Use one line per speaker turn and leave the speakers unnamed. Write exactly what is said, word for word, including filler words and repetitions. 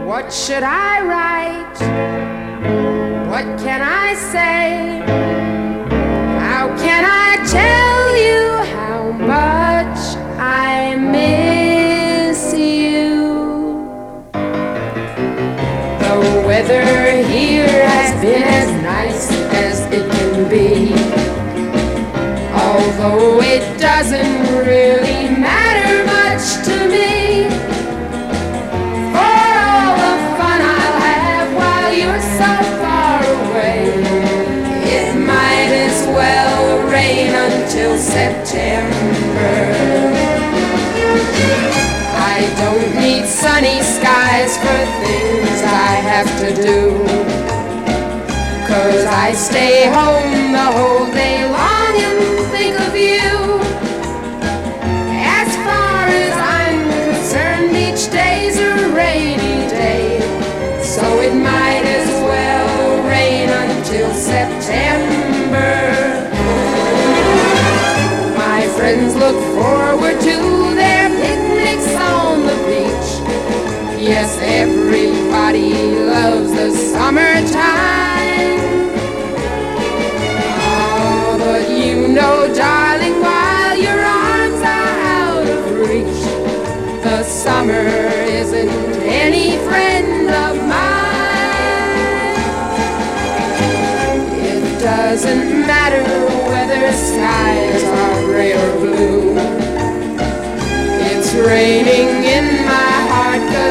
What should I write? What can I say? How can I tell you how much I miss you? The weather here has been as nice as it can be, although it doesn't really matter much to me. Until September, I don't need sunny skies for things I have to do, 'cause I stay home the whole day long and think of you. As far as I'm concerned, each day's a rainy day, so it might as well rain until September. Friends look forward to their picnics on the beach. Yes, everybody loves the summertime. Oh, but you know, darling, while your arms are out of reach, the summer isn't any friend of mine. It doesn't matter whether skies are gray or blue. It's raining in my heart.